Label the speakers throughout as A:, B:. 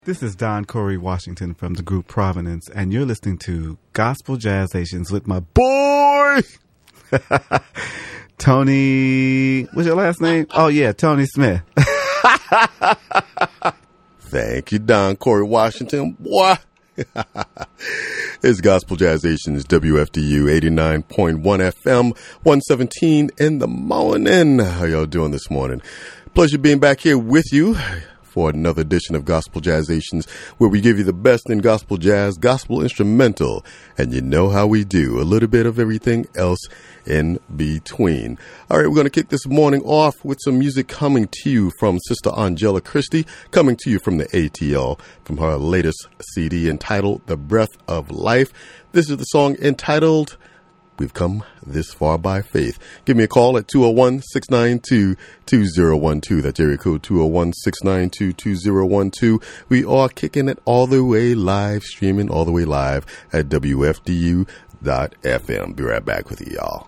A: This is Don Corey Washington from the group Provenance, and you're listening to Gospel Jazzations with my boy, Tony. What's your last name? Oh, yeah, Tony Smith.
B: Thank you, Don Corey Washington. Boy. It's Gospel Jazzations, WFDU 89.1 FM, 117 in the morning. How y'all doing this morning? Pleasure being back here with you for another edition of Gospel Jazzations, where we give you the best in gospel jazz, gospel instrumental, and you know how we do, a little bit of everything else in between. All right, we're going to kick this morning off with some music coming to you from Sister Angela Christie, coming to you from the ATL, from her latest CD entitled The Breath of Life. This is the song entitled We've Come This Far by Faith. Give me a call at 201-692-2012. That's area code 201-692-2012. We are kicking it all the way live, streaming all the way live at WFDU.FM. Be right back with you, y'all.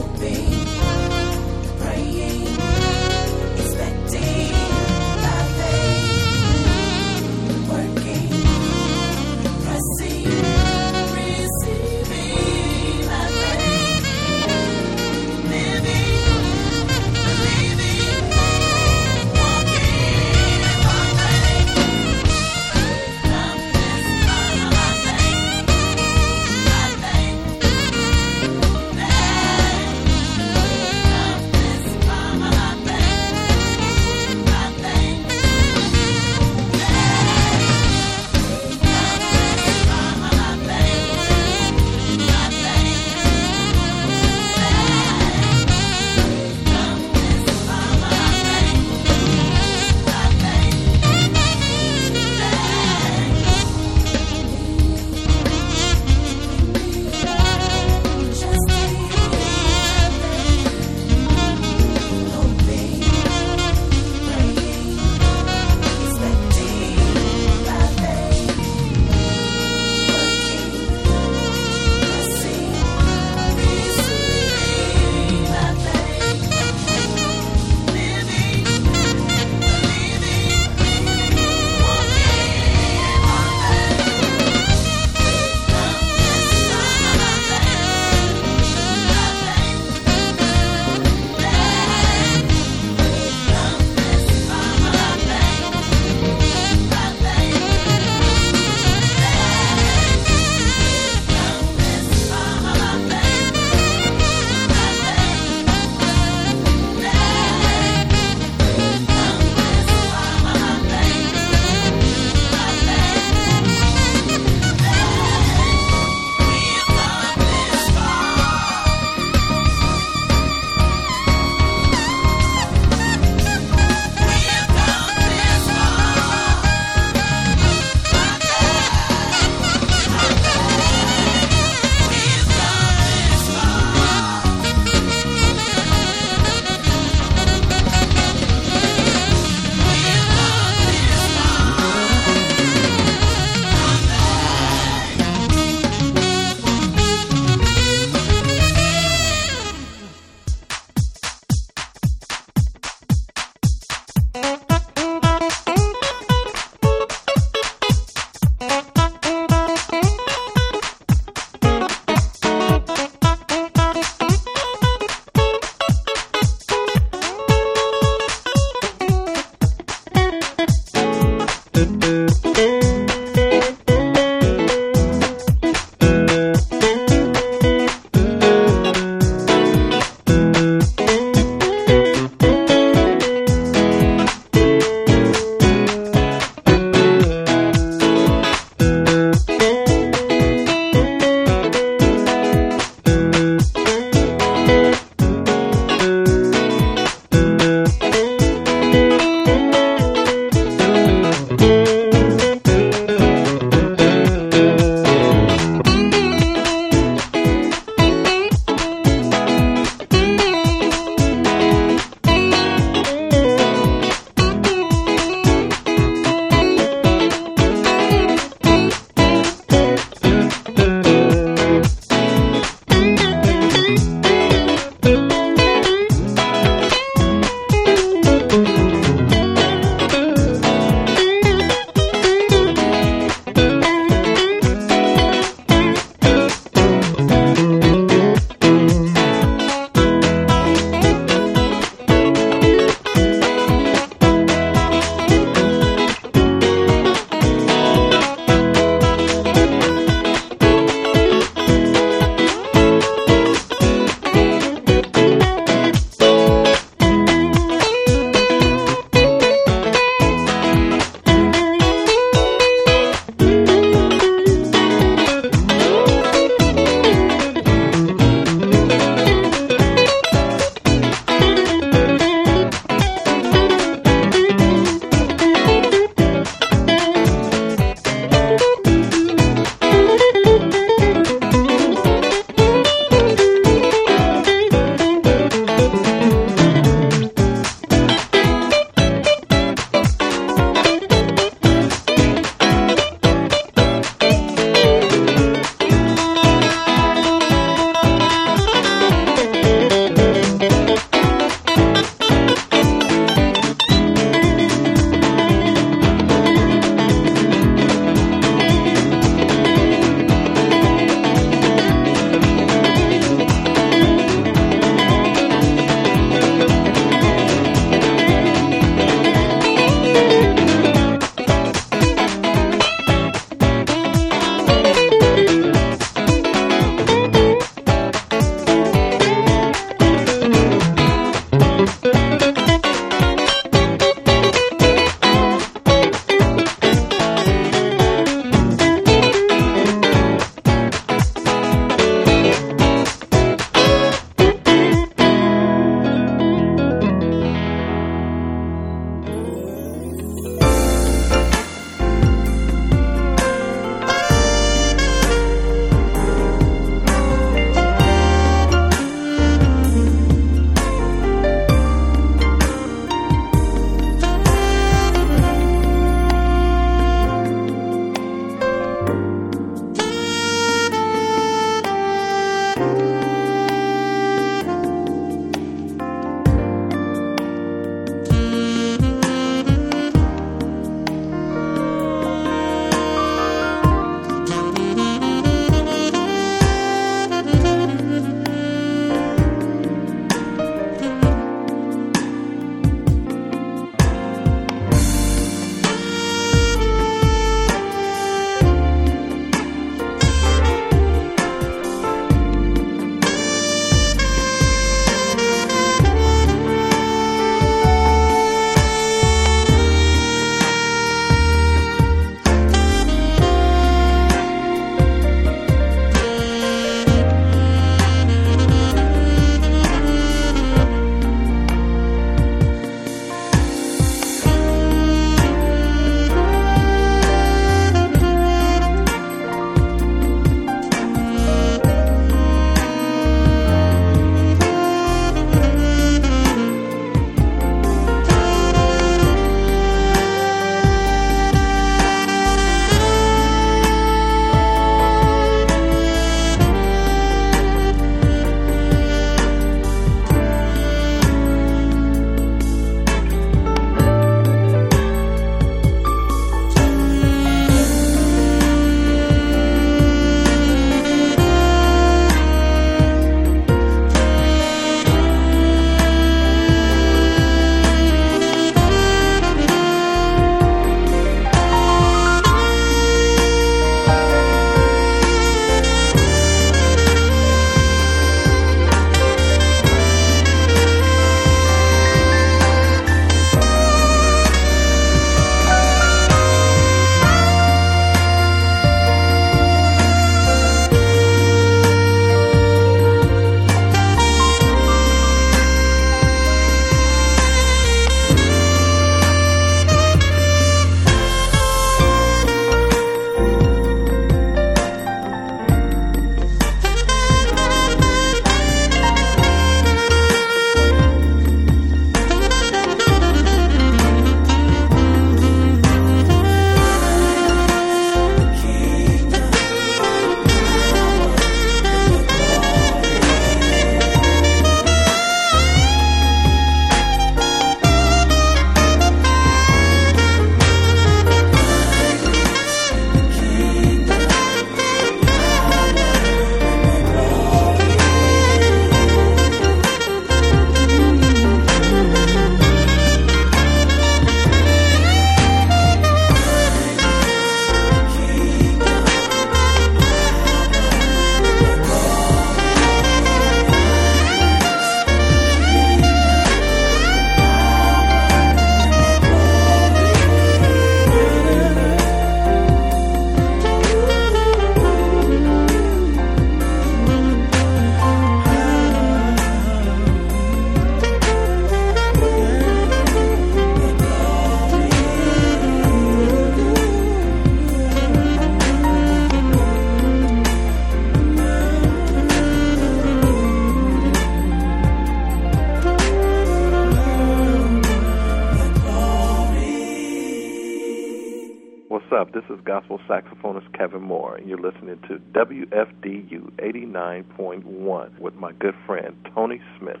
C: up? This is gospel saxophonist Kevin Moore, and you're listening to WFDU 89.1 with my good friend Tony Smith.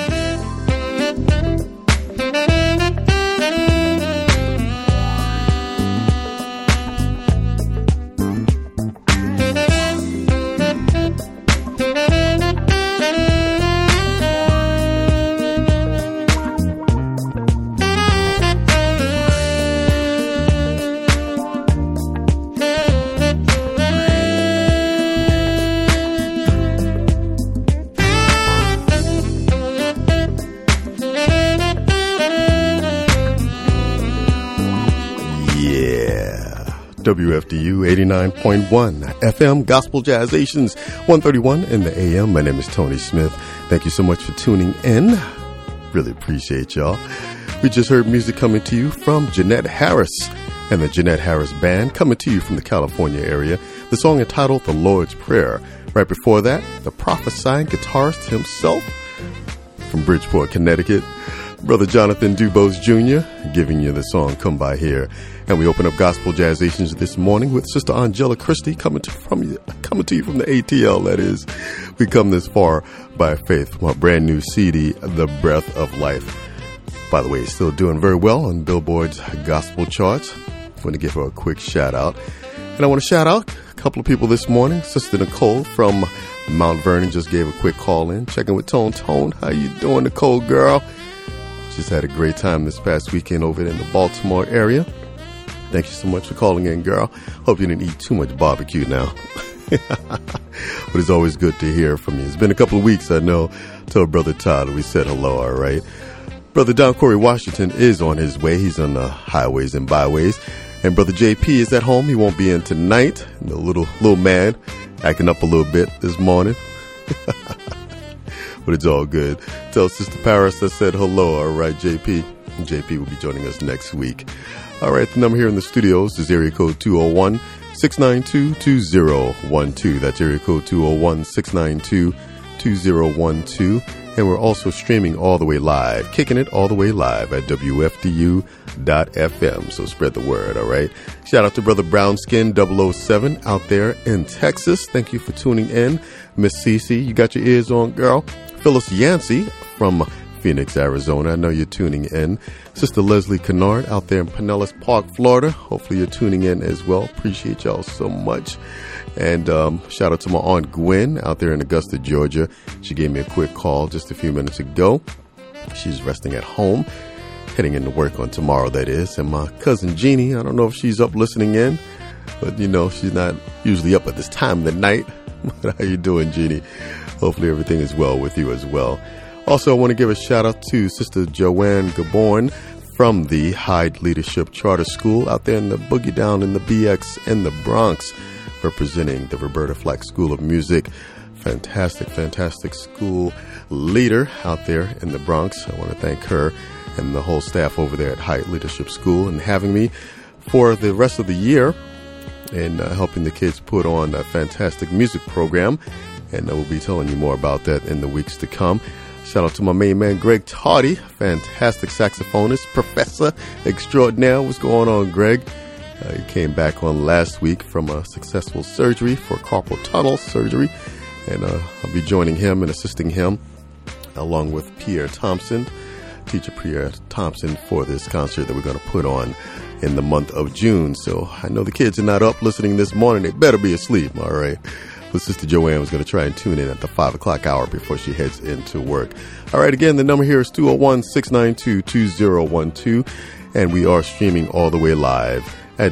B: WFDU 89.1 FM Gospel Jazzations 131 in the AM. My name is Tony Smith. Thank you so much for tuning in. Really appreciate y'all. We just heard music coming to you from Jeanette Harris and the Jeanette Harris Band, coming to you from the California area. The song entitled The Lord's Prayer. Right before that, the prophesying guitarist himself from Bridgeport, Connecticut, Brother Jonathan Dubose Jr., giving you the song Come By Here. And we open up Gospel Jazzations this morning with Sister Angela Christie coming to you from the ATL, that is. We come this far by faith. My brand new CD, The Breath of Life. By the way, it's still doing very well on Billboard's gospel charts. I want to give her a quick shout out. And I want to shout out a couple of people this morning. Sister Nicole from Mount Vernon just gave a quick call in. Checking with Tone. How you doing, Nicole, girl? Just had a great time this past weekend over in the Baltimore area. Thank you so much for calling in, girl. Hope you didn't eat too much barbecue now. But it's always good to hear from you. It's been a couple of weeks, I know. Tell Brother Todd we said hello, all right? Brother Don Corey Washington is on his way. He's on the highways and byways. And Brother JP is at home. He won't be in tonight. The little man acting up a little bit this morning. But it's all good. Tell Sister Paris I said hello, all right, JP. JP will be joining us next week. All right, the number here in the studios is area code 201-692-2012. That's area code 201-692-2012. And we're also streaming all the way live, kicking it all the way live at WFDU.FM. So spread the word, all right? Shout out to Brother Brownskin 007 out there in Texas. Thank you for tuning in. Miss Cece, you got your ears on, girl. Phyllis Yancey from Phoenix, Arizona. I know you're tuning in. Sister Leslie Kennard out there in Pinellas Park, Florida. Hopefully you're tuning in as well. Appreciate y'all so much. And shout out to my Aunt Gwen out there in Augusta, Georgia. She gave me a quick call just a few minutes ago. She's resting at home, heading into work on tomorrow, that is. And my cousin Jeannie, I don't know if she's up listening in, but you know, she's not usually up at this time of the night. But how you doing, Jeannie? Hopefully everything is well with you as well. Also, I want to give a shout out to Sister Joanne Gaborn from the Hyde Leadership Charter School out there in the Boogie Down in the BX in the Bronx, representing the Roberta Flack School of Music. Fantastic school leader out there in the Bronx. I want to thank her and the whole staff over there at Hyde Leadership School and having me for the rest of the year and helping the kids put on a fantastic music program. And I will be telling you more about that in the weeks to come. Shout out to my main man, Greg Tardy, fantastic saxophonist, professor extraordinaire. What's going on, Greg? He came back on last week from a successful surgery for carpal tunnel surgery. And I'll be joining him and assisting him along with Pierre Thompson, teacher Pierre Thompson, for this concert that we're going to put on in the month of June. So I know the kids are not up listening this morning. They better be asleep, all right? But Sister Joanne was going to try and tune in at the 5 o'clock hour before she heads into work. All right, again, the number here is 201-692-2012, and we are streaming all the way live at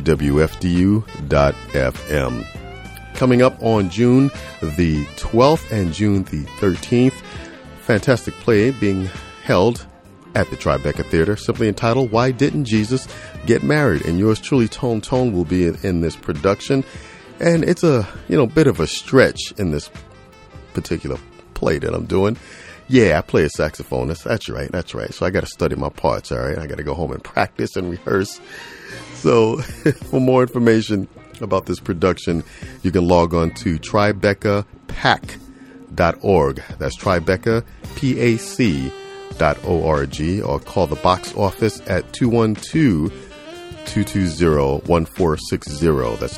B: WFDU.FM. Coming up on June the 12th and June the 13th, fantastic play being held at the Tribeca Theater, simply entitled, Why Didn't Jesus Get Married? And yours truly, Tone, will be in this production. And it's a, bit of a stretch in this particular play that I'm doing. Yeah, I play a saxophonist. That's right. So I got to study my parts, all right? I got to go home and practice and rehearse. So for more information about this production, you can log on to TribecaPAC.org. That's Tribeca, PAC.org, or call the box office at 212 212-220-1460. That's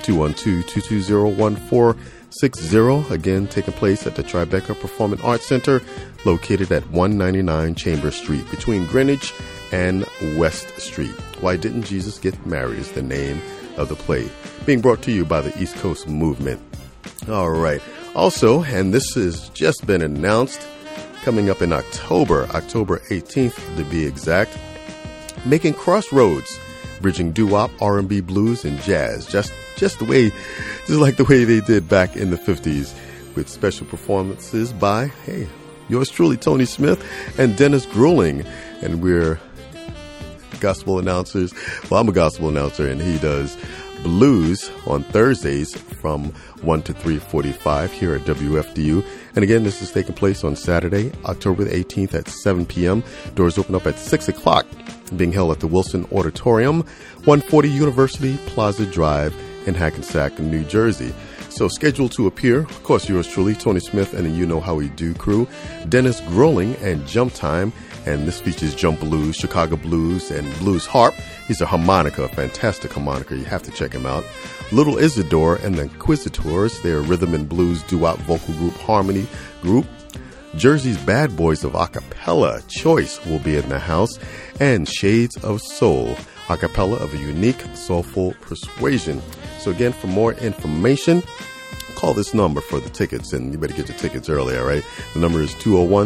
B: 212-220-1460. Again, taking place at the Tribeca Performing Arts Center, located at 199 Chambers Street, between Greenwich and West Street. Why Didn't Jesus Get Married is the name of the play, being brought to you by the East Coast Movement. All right. Also, and this has just been announced, coming up in October 18th to be exact, Making Crossroads, bridging doo-wop, R&B, blues, and jazz, just like the way they did back in the 50s, with special performances by, yours truly, Tony Smith and Dennis Grueling. And we're gospel announcers. Well, I'm a gospel announcer, and he does blues on Thursdays from 1 to 3:45 here at WFDU. And again, this is taking place on Saturday, October the 18th at 7 p.m. Doors open up at 6 o'clock, being held at the Wilson Auditorium, 140 University Plaza Drive in Hackensack, New Jersey. So scheduled to appear, of course, yours truly, Tony Smith and the You Know How We Do crew, Dennis Grueling, and Jump Time. And this features jump blues, Chicago blues, and blues harp. He's a harmonica, a fantastic harmonica. You have to check him out. Little Isidore and the Inquisitors, their rhythm and blues doo-wop vocal group, harmony group. Jersey's Bad Boys of Acapella, Choice, will be in the house. And Shades of Soul, acapella of a unique, soulful persuasion. So again, for more information, call this number for the tickets, and you better get your tickets early, all right? The number is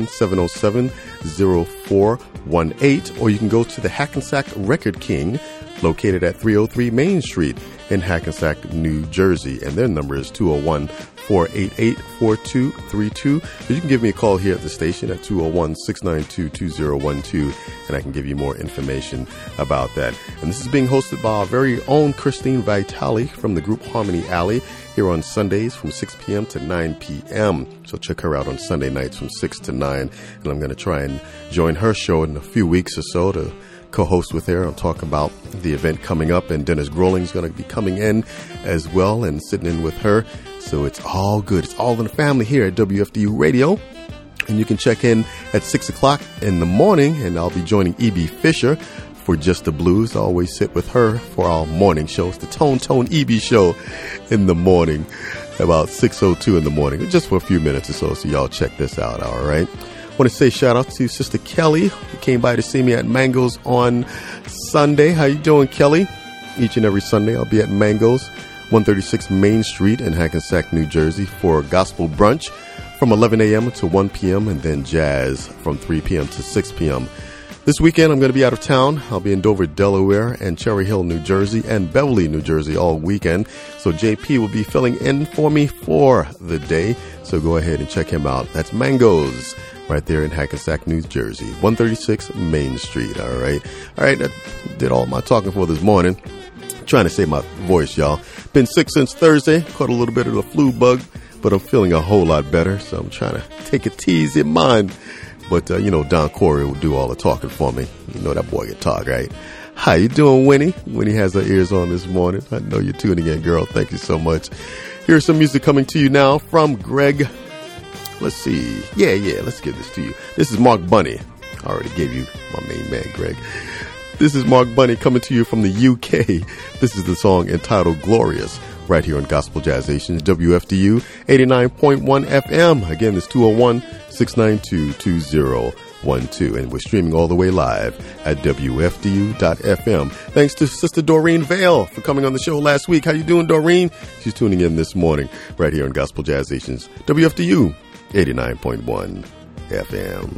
B: 201-707-0418, or you can go to the Hackensack Record King, located at 303 Main Street in Hackensack, New Jersey, and their number is 201-488-4232. So you can give me a call here at the station at 201-692-2012, and I can give you more information about that. And this is being hosted by our very own Christine Vitale from the group Harmony Alley, here on Sundays from 6 p.m. to 9 p.m. So check her out on Sunday nights from 6 to 9. And I'm going to try and join her show in a few weeks or so to co-host with her. I'll talk about the event coming up, and Dennis Grueling is going to be coming in as well and sitting in with her. So it's all good. It's all in the family here at WFDU Radio. And you can check in at 6 o'clock in the morning, and I'll be joining E.B. Fisher for Just the Blues. I always sit with her for our morning shows, the Tone E.B. show in the morning, about 6:02 in the morning, just for a few minutes or so. So y'all check this out, all right? I want to say shout out to Sister Kelly, who came by to see me at Mango's on Sunday. How you doing, Kelly? Each and every Sunday, I'll be at Mango's, 136 Main Street in Hackensack, New Jersey, for gospel brunch from 11 a.m. to 1 p.m. and then jazz from 3 p.m. to 6 p.m. This weekend, I'm going to be out of town. I'll be in Dover, Delaware, and Cherry Hill, New Jersey, and Beverly, New Jersey all weekend. So JP will be filling in for me for the day. So go ahead and check him out. That's Mango's right there in Hackensack, New Jersey, 136 Main Street. All right. That did all my talking for this morning. Trying to save my voice, y'all. Been sick since Thursday. Caught a little bit of the flu bug, but I'm feeling a whole lot better. So I'm trying to take it easy in mind. But, Don Corey will do all the talking for me. You know that boy can talk, right? How you doing, Winnie? Winnie has her ears on this morning. I know you're tuning in, girl. Thank you so much. Here's some music coming to you now from Greg. Let's see. Yeah, let's give this to you. This is Mark Bunny. I already gave you my main man, Greg. This is Mark Bunny coming to you from the UK. This is the song entitled Glorious, right here on Gospel Jazzations, WFDU 89.1 FM. Again, it's 201-692-2012. And we're streaming all the way live at WFDU.FM. Thanks to Sister Doreen Vale for coming on the show last week. How you doing, Doreen? She's tuning in this morning right here on Gospel Jazzations, WFDU 89.1 FM.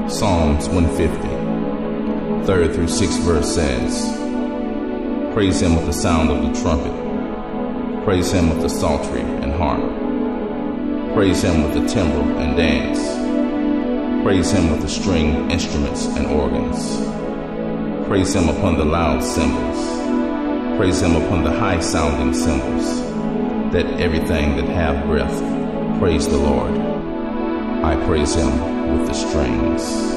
D: Psalms 150, 3rd through 6th verse says, praise him with the sound of the trumpet. Praise him with the psaltery and harp. Praise him with the timbrel and dance. Praise him with the string instruments and organs. Praise him upon the loud cymbals. Praise him upon the high-sounding cymbals. That everything that hath breath, praise the Lord. I praise him with the strings.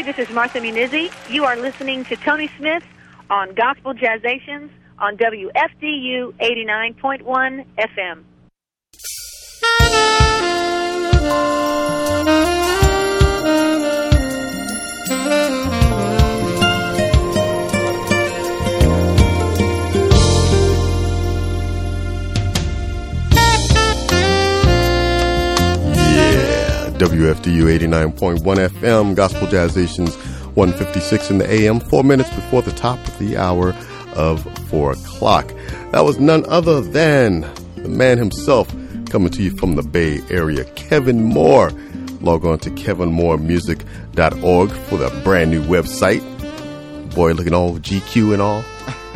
E: this is Martha Munizzi. You are listening to Tony Smith on Gospel Jazzations on WFDU 89.1 FM.
B: WFDU 89.1 FM, Gospel Jazzations, 1:56 in the AM, 4 minutes before the top of the hour of 4 o'clock. That was none other than the man himself, coming to you from the Bay Area, Kevin Moore. Log on to kevinmooremusic.org for the brand new website. Boy, looking all GQ and all.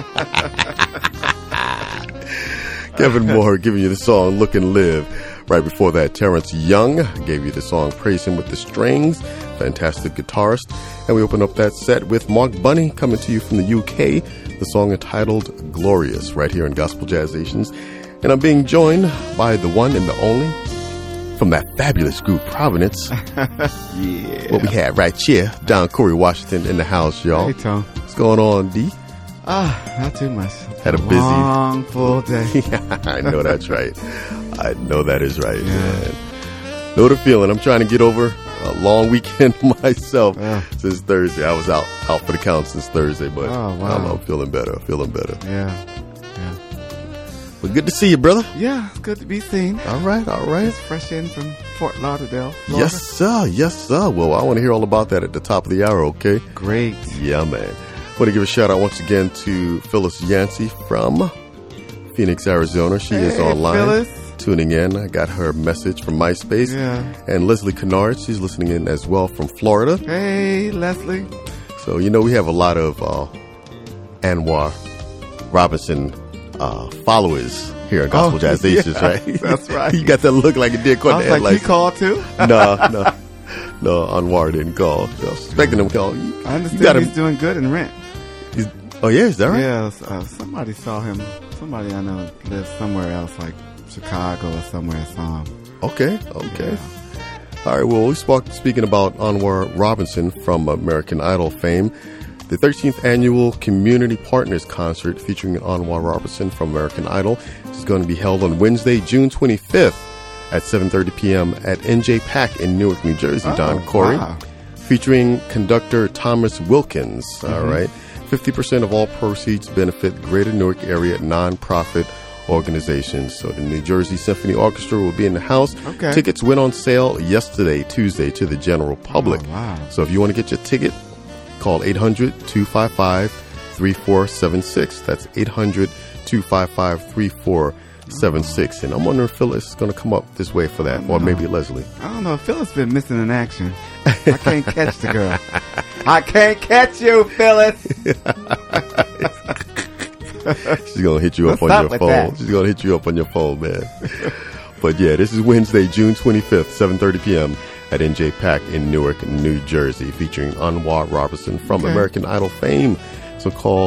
B: Kevin Moore giving you the song Look and Live. Right before that, Terrence Young gave you the song Praise Him with the Strings. Fantastic guitarist. And we open up that set with Mark Bunny coming to you from the UK. The song entitled Glorious, right here in Gospel Jazzations. And I'm being joined by the one and the only from that fabulous group, Providence.
A: Yeah.
B: What we have right here, Don Corey Washington in the house, y'all.
A: Hey, Tom.
B: What's going on, D?
A: Not too much.
B: Had a busy,
A: long, full day.
B: I know that's right. I know that is right,
A: Yeah.
B: man. Know the feeling. I'm trying to get over a long weekend myself since Thursday. I was out for the count since Thursday, but I'm feeling better.
A: Yeah.
B: But good to see you, brother.
A: Yeah, it's good to be seen.
B: All right.
A: Just fresh in from Fort Lauderdale, Florida.
B: Yes, sir. Well, I want to hear all about that at the top of the hour, okay?
A: Great.
B: Yeah, man. Want to give a shout out once again to Phyllis Yancey from Phoenix, Arizona. She is online.
A: Phyllis.
B: Tuning in. I got her message from MySpace.
A: Yeah.
B: And Leslie Kennard, she's listening in as well from Florida.
A: Hey, Leslie.
B: So, we have a lot of Anwar Robinson followers here at Gospel Jazzations, right?
A: That's right.
B: You got that look like it did quite
A: I was like, he called too?
B: No, Anwar didn't call. So I was expecting him to call.
A: I understand he's doing good in Rent.
B: Is that right?
A: Yeah, somebody saw him. Somebody I know lives somewhere else, like Chicago or somewhere, saw him.
B: Okay.
A: Yeah.
B: All right, well, speaking about Anwar Robinson from American Idol fame, the 13th annual Community Partners Concert featuring Anwar Robinson from American Idol is going to be held on Wednesday, June 25th at 7:30 p.m. at NJ Pack in Newark, New Jersey, Don Corey, featuring conductor Thomas Wilkins. All right. 50% of all proceeds benefit Greater Newark area nonprofit organizations. So the New Jersey Symphony Orchestra will be in the house.
A: Okay.
B: Tickets went on sale yesterday, Tuesday, to the general public. So if you want to get your ticket, call 800-255-3476. That's 800-255-3476. And I'm wondering if Phyllis is going to come up this way for that, or maybe Leslie.
A: I don't know. Phyllis been missing in action. I can't catch the girl. I can't catch you, Phyllis.
B: She's going to hit you up on your phone. She's going to hit you up on your phone, man. But yeah, this is Wednesday, June 25th, 7:30 p.m. at NJ Pack in Newark, New Jersey, featuring Anwar Robinson from American Idol fame. So call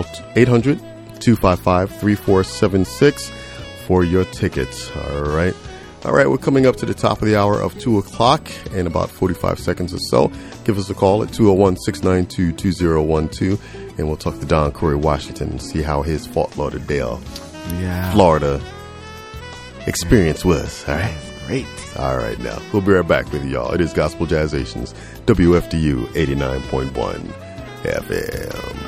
B: 800-255-3476 for your tickets. All right, we're coming up to the top of the hour of 2 o'clock in about 45 seconds or so. Give us a call at 201-692-2012, and we'll talk to Don Corey Washington and see how his Fort Lauderdale, Florida experience was. All right?
A: Great.
B: All right, now, we'll be right back with y'all. It is Gospel Jazzations, WFDU 89.1 FM.